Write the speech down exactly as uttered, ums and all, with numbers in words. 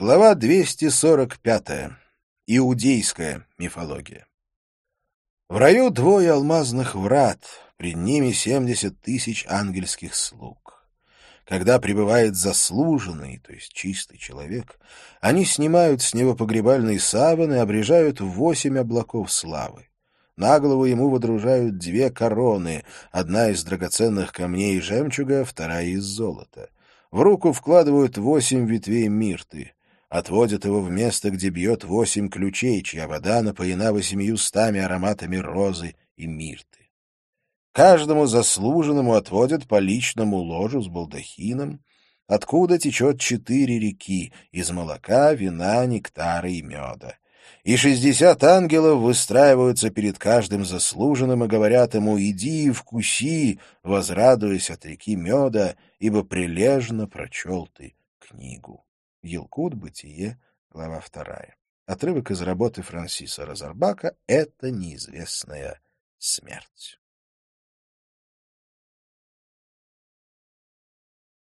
Глава двести сорок пятая. Иудейская мифология. В раю двое алмазных врат, пред ними семьдесят тысяч ангельских слуг. Когда прибывает заслуженный, то есть чистый человек, они снимают с него погребальные саваны и обрежают в восемь облаков славы. На голову ему водружают две короны, одна из драгоценных камней и жемчуга, вторая из золота. В руку вкладывают восемь ветвей мирты. Отводят его в место, где бьет восемь ключей, чья вода напоена восемьюстами ароматами розы и мирты. Каждому заслуженному отводят по личному ложу с балдахином, откуда течет четыре реки — из молока, вина, нектара и меда. И шестьдесят ангелов выстраиваются перед каждым заслуженным и говорят ему: «Иди и вкуси, возрадуясь от реки меда, ибо прилежно прочел ты книгу». Елкут, Бытие, глава вторая. Отрывок из работы Франсиса Розарбака «Это неизвестная смерть».